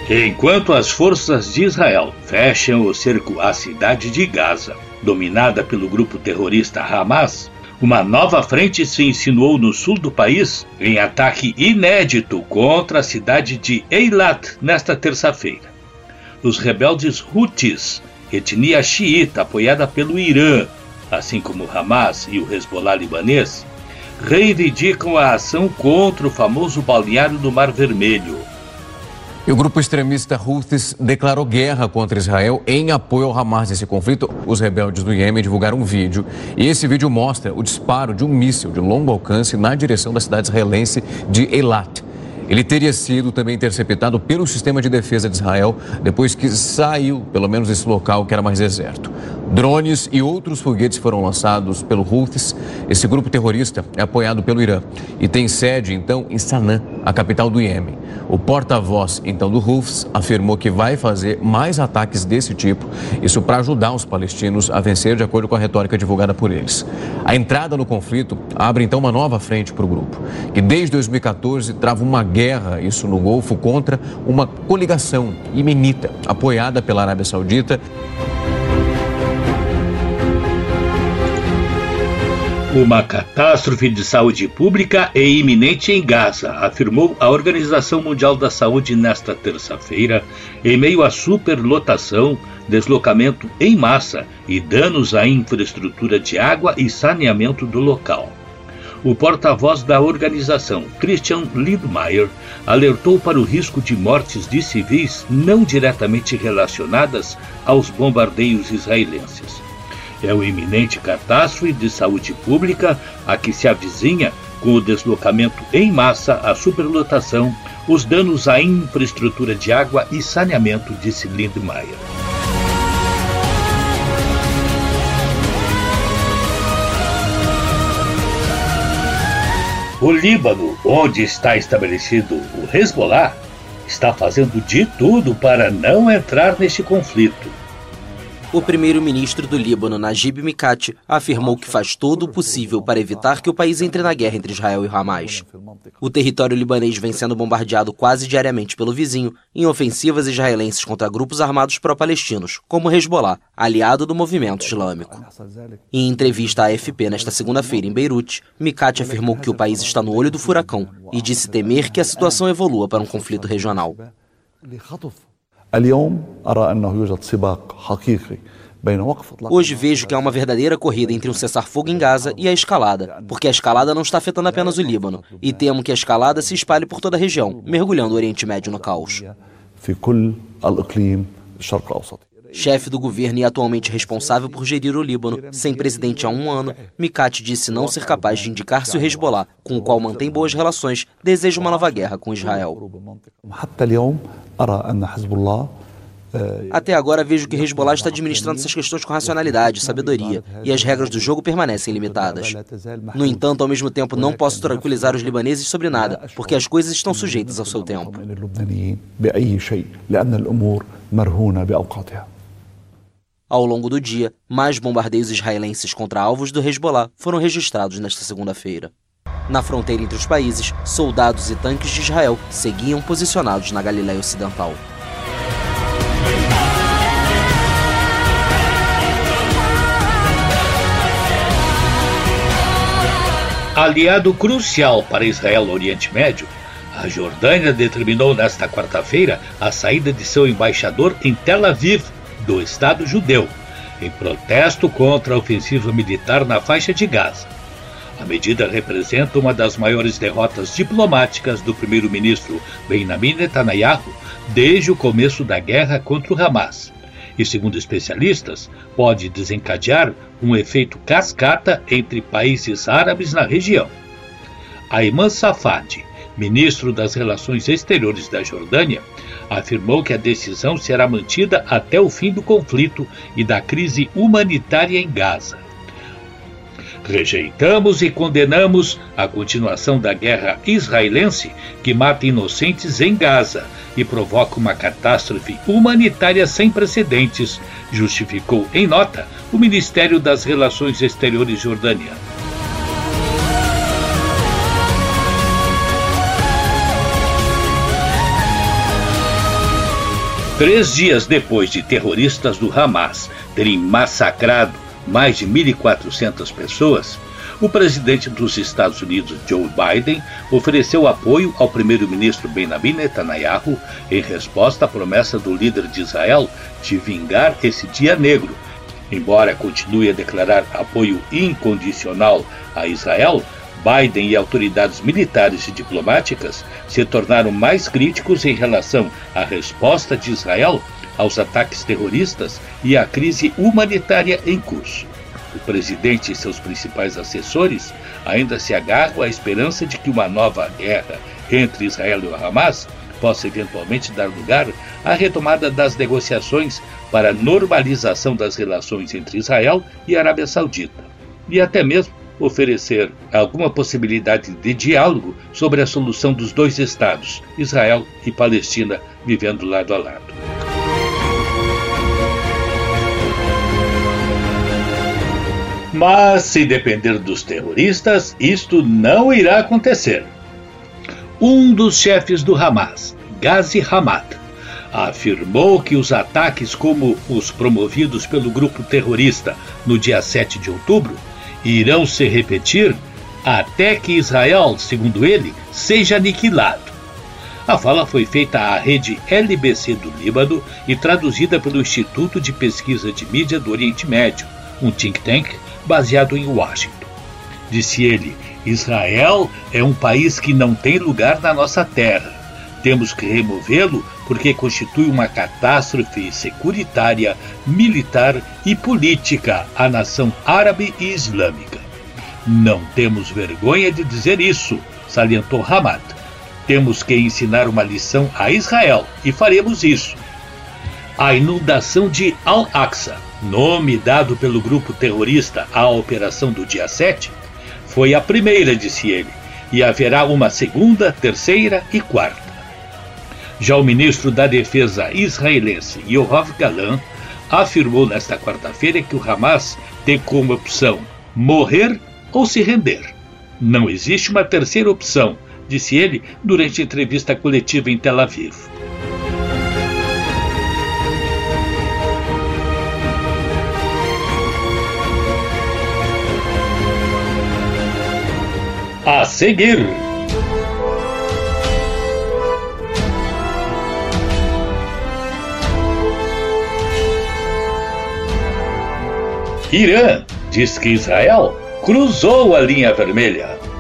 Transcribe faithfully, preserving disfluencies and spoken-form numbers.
Enquanto as forças de Israel fecham o cerco à cidade de Gaza, dominada pelo grupo terrorista Hamas, uma nova frente se insinuou no sul do país em ataque inédito contra a cidade de Eilat nesta terça-feira. Os rebeldes Houthis, etnia xiita apoiada pelo Irã, assim como o Hamas e o Hezbollah libanês, reivindicam a ação contra o famoso balneário do Mar Vermelho. E o grupo extremista Houthis declarou guerra contra Israel em apoio ao Hamas nesse conflito. Os rebeldes do Iêmen divulgaram um vídeo e esse vídeo mostra o disparo de um míssil de longo alcance na direção da cidade israelense de Eilat. Ele teria sido também interceptado pelo sistema de defesa de Israel depois que saiu, pelo menos desse local que era mais deserto. Drones e outros foguetes foram lançados pelo Houthis. Esse grupo terrorista é apoiado pelo Irã e tem sede, então, em Sanaa, a capital do Iêmen. O porta-voz, então, do Houthis afirmou que vai fazer mais ataques desse tipo, isso para ajudar os palestinos a vencer, de acordo com a retórica divulgada por eles. A entrada no conflito abre, então, uma nova frente para o grupo, que desde dois mil e quatorze trava uma guerra, isso no Golfo, contra uma coligação imenita, apoiada pela Arábia Saudita. Uma catástrofe de saúde pública é iminente em Gaza, afirmou a Organização Mundial da Saúde nesta terça-feira, em meio à superlotação, deslocamento em massa e danos à infraestrutura de água e saneamento do local. O porta-voz da organização, Christian Lindmeier, alertou para o risco de mortes de civis não diretamente relacionadas aos bombardeios israelenses. É uma iminente catástrofe de saúde pública a que se avizinha com o deslocamento em massa, a superlotação, os danos à infraestrutura de água e saneamento, disse Lindmeier. O Líbano, onde está estabelecido o Hezbollah, está fazendo de tudo para não entrar neste conflito. O primeiro-ministro do Líbano, Najib Mikati, afirmou que faz todo o possível para evitar que o país entre na guerra entre Israel e Hamas. O território libanês vem sendo bombardeado quase diariamente pelo vizinho em ofensivas israelenses contra grupos armados pró-palestinos, como o Hezbollah, aliado do movimento islâmico. Em entrevista à A F P nesta segunda-feira em Beirute, Mikati afirmou que o país está no olho do furacão e disse temer que a situação evolua para um conflito regional. Hoje vejo que há uma verdadeira corrida entre um cessar-fogo em Gaza e a escalada, porque a escalada não está afetando apenas o Líbano, e temo que a escalada se espalhe por toda a região, mergulhando o Oriente Médio no caos. Chefe do governo e atualmente responsável por gerir o Líbano, sem presidente há um ano, Mikati disse não ser capaz de indicar se o Hezbollah, com o qual mantém boas relações, deseja uma nova guerra com Israel. Até agora vejo que Hezbollah está administrando essas questões com racionalidade e sabedoria, e as regras do jogo permanecem limitadas. No entanto, ao mesmo tempo, não posso tranquilizar os libaneses sobre nada, porque as coisas estão sujeitas ao seu tempo. Ao longo do dia, mais bombardeios israelenses contra alvos do Hezbollah foram registrados nesta segunda-feira. Na fronteira entre os países, soldados e tanques de Israel seguiam posicionados na Galiléia Ocidental. Aliado crucial para Israel no Oriente Médio, a Jordânia determinou nesta quarta-feira a saída de seu embaixador em Tel Aviv, do Estado judeu, em protesto contra a ofensiva militar na faixa de Gaza. A medida representa uma das maiores derrotas diplomáticas do primeiro-ministro Benjamin Netanyahu desde o começo da guerra contra o Hamas. E, segundo especialistas, pode desencadear um efeito cascata entre países árabes na região. Ayman Safadi, ministro das Relações Exteriores da Jordânia, afirmou que a decisão será mantida até o fim do conflito e da crise humanitária em Gaza. Rejeitamos e condenamos a continuação da guerra israelense que mata inocentes em Gaza e provoca uma catástrofe humanitária sem precedentes, justificou em nota o Ministério das Relações Exteriores jordaniano. Três dias depois de terroristas do Hamas terem massacrado mais de mil e quatrocentas pessoas, o presidente dos Estados Unidos, Joe Biden, ofereceu apoio ao primeiro-ministro Benjamin Netanyahu em resposta à promessa do líder de Israel de vingar esse dia negro. Embora continue a declarar apoio incondicional a Israel, Biden e autoridades militares e diplomáticas se tornaram mais críticos em relação à resposta de Israel aos ataques terroristas e à crise humanitária em curso. O presidente e seus principais assessores ainda se agarram à esperança de que uma nova guerra entre Israel e o Hamas possa eventualmente dar lugar à retomada das negociações para a normalização das relações entre Israel e a Arábia Saudita, e até mesmo oferecer alguma possibilidade de diálogo sobre a solução dos dois estados, Israel e Palestina, vivendo lado a lado. Mas, se depender dos terroristas, isto não irá acontecer. Um dos chefes do Hamas, Ghazi Hamad, afirmou que os ataques como os promovidos pelo grupo terrorista no dia sete de outubro irão se repetir até que Israel, segundo ele, seja aniquilado. A fala foi feita à rede L B C do Líbano e traduzida pelo Instituto de Pesquisa de Mídia do Oriente Médio, um think tank baseado em Washington. Disse ele: Israel é um país que não tem lugar na nossa terra. Temos que removê-lo porque constitui uma catástrofe securitária, militar e política à nação árabe e islâmica. Não temos vergonha de dizer isso, salientou Hamad. Temos que ensinar uma lição a Israel e faremos isso. A inundação de Al-Aqsa, nome dado pelo grupo terrorista à operação do dia sete, foi a primeira, disse ele, e haverá uma segunda, terceira e quarta. Já o ministro da Defesa israelense, Yoav Gallant, afirmou nesta quarta-feira que o Hamas tem como opção morrer ou se render. Não existe uma terceira opção, disse ele durante a entrevista coletiva em Tel Aviv. A seguir, Irã diz que Israel cruzou a linha vermelha.